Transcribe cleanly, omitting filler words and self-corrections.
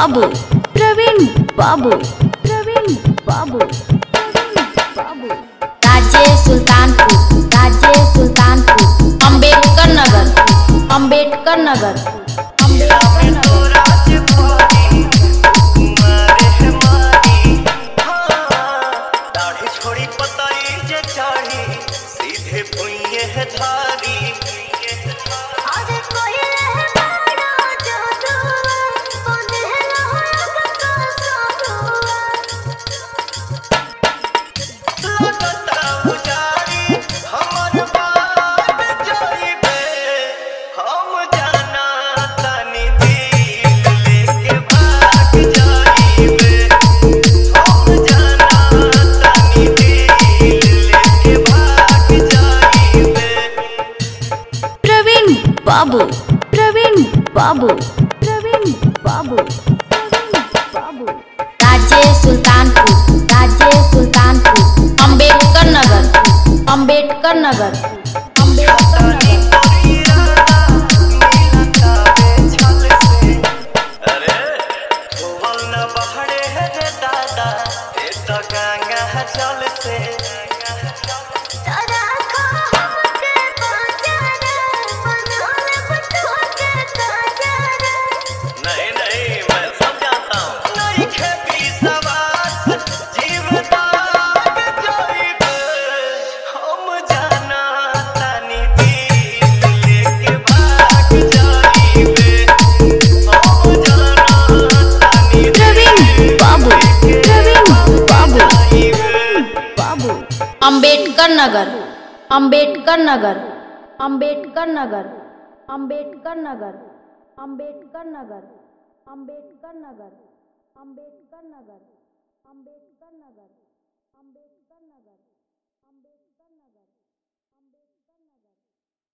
बाबू, प्रवीण बाबू, प्रवीण बाबू, प्रवीण बाबू। राज्य सुल्तानपुर, राज्य सुल्तानपुर, अंबेडकर नगर, अंबेडकर नगर, अंबेडकर नगर। बाबू, प्रवीण बाबू, प्रवीण बाबू, प्रवीण बाबू। राज्य सुल्तानपुर, राज्य सुल्तानपुर, अंबेडकर नगर, अंबेडकर नगर, अंबेडकर नगर। अंबेडकर नगर, अंबेडकर नगर, अंबेडकर नगर, अंबेडकर नगर, अंबेडकर नगर, अंबेडकर नगर, अंबेडकर नगर, अंबेडकर नगर, अंबेडकर।